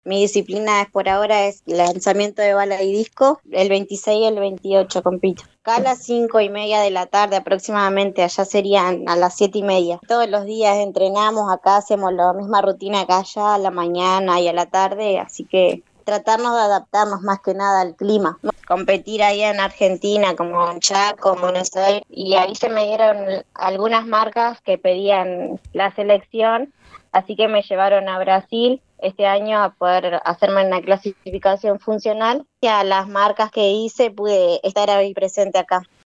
Mi disciplina por ahora es lanzamiento de bala y disco, el 26 y el 28 compito. Acá a las 5:30 de la tarde aproximadamente, allá serían a las 7:30. Todos los días entrenamos, acá hacemos la misma rutina que allá, a la mañana y a la tarde, así que tratarnos de adaptarnos más que nada al clima. Competir ahí en Argentina, como en Chaco, Buenos Aires, y ahí se me dieron algunas marcas que pedían la selección, así que me llevaron a Brasil este año a poder hacerme una clasificación funcional y a las marcas que hice pude estar ahí presente acá.